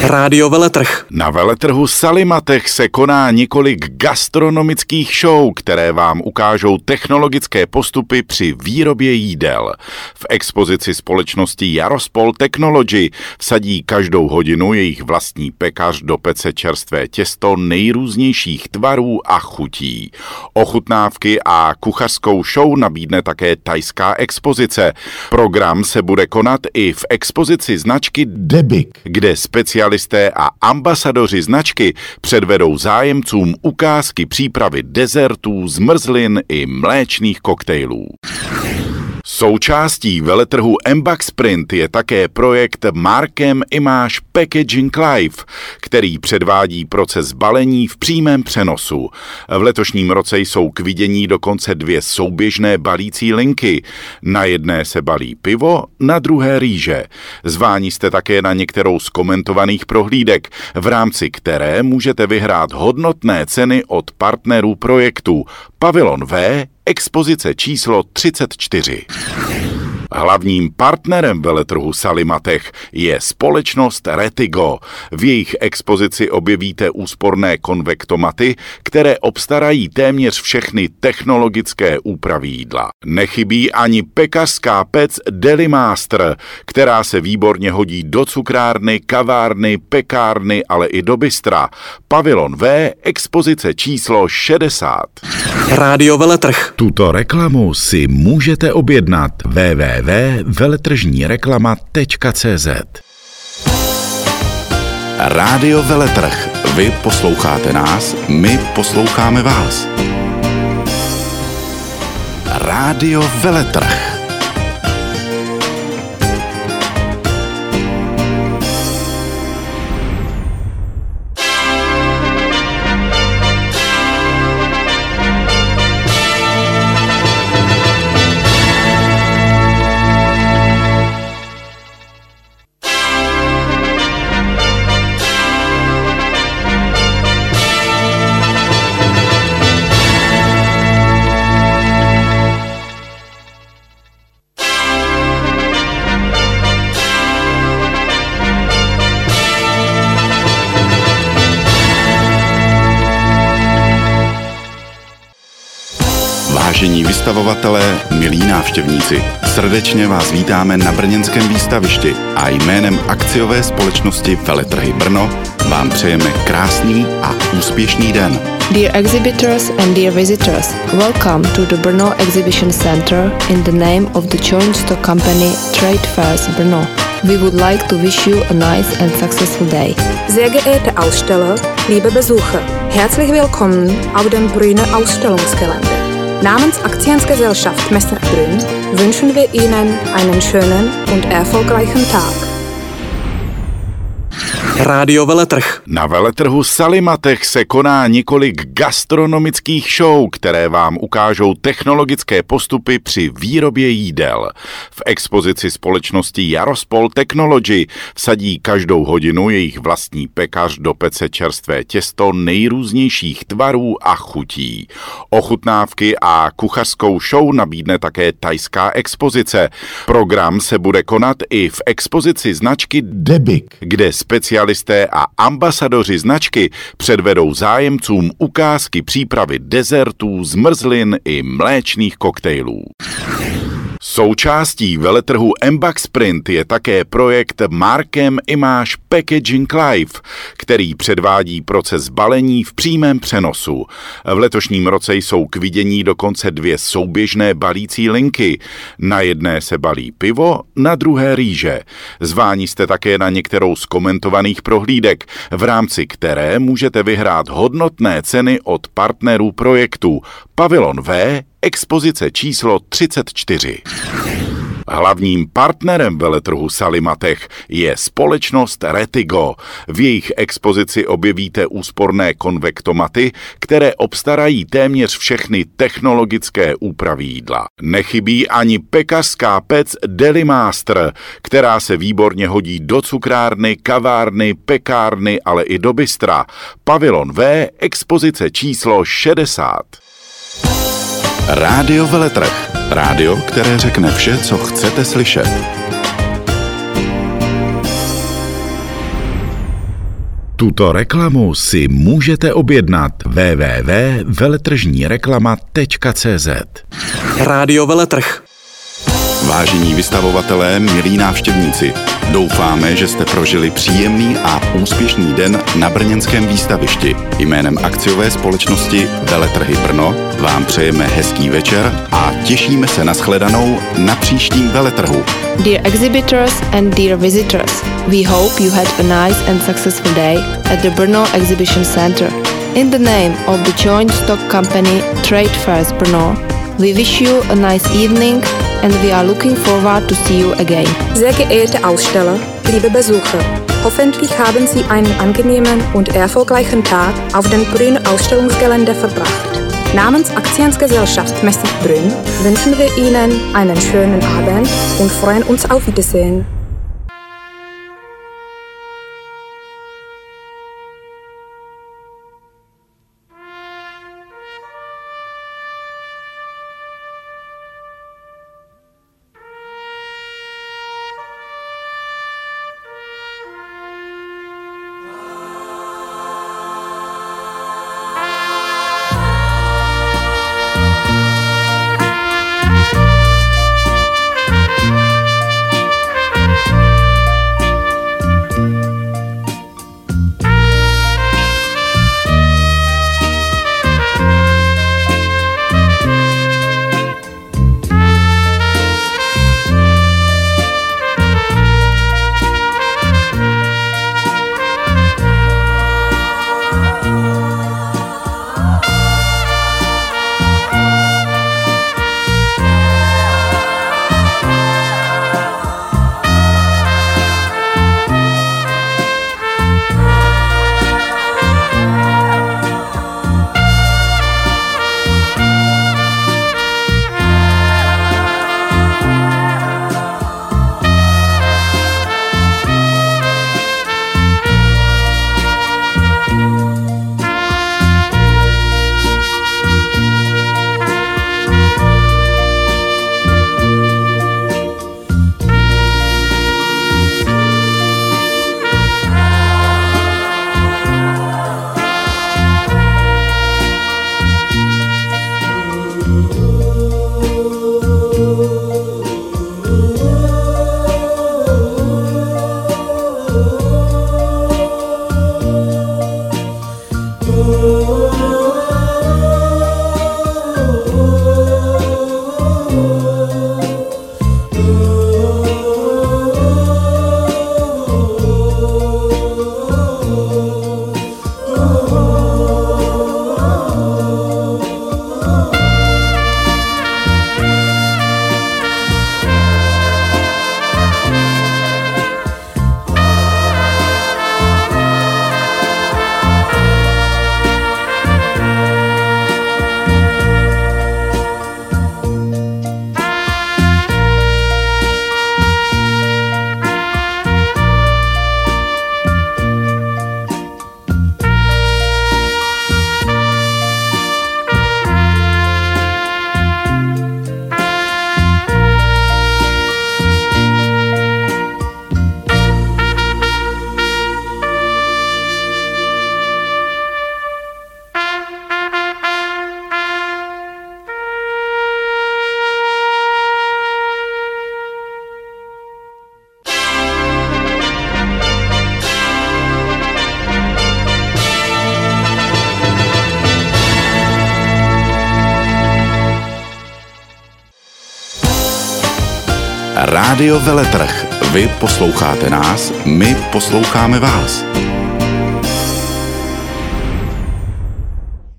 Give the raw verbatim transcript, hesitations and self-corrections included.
Rádio Veletrh. Na veletrhu Salimatech se koná několik gastronomických show, které vám ukážou technologické postupy při výrobě jídel. V expozici společnosti Jarospol Technology vsadí každou hodinu jejich vlastní pekař do pece čerstvé těsto nejrůznějších tvarů a chutí. Ochutnávky a kuchařskou show nabídne také thajská expozice. Program se bude konat i v expozici značky Debik, kde specialisté a ambasadoři značky předvedou zájemcům ukázky přípravy dezertů, zmrzlin i mléčných koktejlů. Součástí veletrhu Embax Sprint je také projekt Markem Image Packaging Live, který předvádí proces balení v přímém přenosu. V letošním roce jsou k vidění dokonce dvě souběžné balící linky. Na jedné se balí pivo, na druhé rýže. Zváni jste také na některou z komentovaných prohlídek, v rámci které můžete vyhrát hodnotné ceny od partnerů projektu Pavilon V, expozice číslo třicet čtyři. Hlavním partnerem veletrhu Salimatech je společnost Retigo. V jejich expozici objevíte úsporné konvektomaty, které obstarají téměř všechny technologické úpravy jídla. Nechybí ani pekařská pec Delimaster, která se výborně hodí do cukrárny, kavárny, pekárny, ale i do bystra. Pavilon V, expozice číslo šedesát. Rádio Veletrh. Tuto reklamu si můžete objednat w w w tečka veletržní reklama tečka cé zet. Rádio Veletrh. Vy posloucháte nás, my posloucháme vás. Rádio Veletrh. Vážení vystavovatelé, milí návštěvníci, srdečně vás vítáme na brněnském výstavišti a jménem akciové společnosti Veletrhy Brno vám přejeme krásný a úspěšný den. Dear exhibitors and dear visitors, welcome to the Brno Exhibition Center in the name of the joint stock company Trade Fairs Brno. We would like to wish you a nice and successful day. Sehr geehrte Aussteller, liebe Besucher, herzlich willkommen auf dem Brünner Ausstellungsgelände. Namens Aktiengesellschaft Messe Brünn wünschen wir Ihnen einen schönen und erfolgreichen Tag. Rádio Veletrh. Na veletrhu Salimatech se koná několik gastronomických show, které vám ukážou technologické postupy při výrobě jídel. V expozici společnosti Jarospol Technology vsadí každou hodinu jejich vlastní pekař do pece čerstvé těsto nejrůznějších tvarů a chutí. Ochutnávky a kuchařskou show nabídne také thajská expozice. Program se bude konat i v expozici značky Debik, kde specialisté a ambasadoři značky předvedou zájemcům ukázky přípravy dezertů, zmrzlin i mléčných koktejlů. Součástí veletrhu Embax Sprint je také projekt Markem Image Packaging Live, který předvádí proces balení v přímém přenosu. V letošním roce jsou k vidění dokonce dvě souběžné balící linky. Na jedné se balí pivo, na druhé rýže. Zváni jste také na některou z komentovaných prohlídek, v rámci které můžete vyhrát hodnotné ceny od partnerů projektu Pavilon V, expozice číslo třicet čtyři. Hlavním partnerem veletrhu Salimatech je společnost Retigo. V jejich expozici objevíte úsporné konvektomaty, které obstarají téměř všechny technologické úpravy jídla. Nechybí ani pekařská pec Delimaster, která se výborně hodí do cukrárny, kavárny, pekárny, ale i do bystra. Pavilon V, expozice číslo šedesát. Rádio Veletrh. Rádio, které řekne vše, co chcete slyšet. Tuto reklamu si můžete objednat w w w tečka veletržní reklama tečka c z. Rádio Veletrh. Vážení vystavovatelé, milí návštěvníci, doufáme, že jste prožili příjemný a úspěšný den na brněnském výstavišti. Jménem akciové společnosti Veletrhy Brno vám přejeme hezký večer a těšíme se na shledanou na příštím veletrhu. Dear exhibitors and dear visitors, we hope you had a nice and successful day at the Brno Exhibition Center. In the name of the joint stock company Trade Fairs Brno, we wish you a nice evening and we are looking forward to see you again. Sehr geehrte Aussteller, liebe Besucher, hoffentlich haben Sie einen angenehmen und erfolgreichen Tag auf dem Brünn Ausstellungsgelände verbracht. Namens Aktiengesellschaft Messe Brünn wünschen wir Ihnen einen schönen Abend und freuen uns auf Wiedersehen. Rádio Veletrh. Vy posloucháte nás, my posloucháme vás.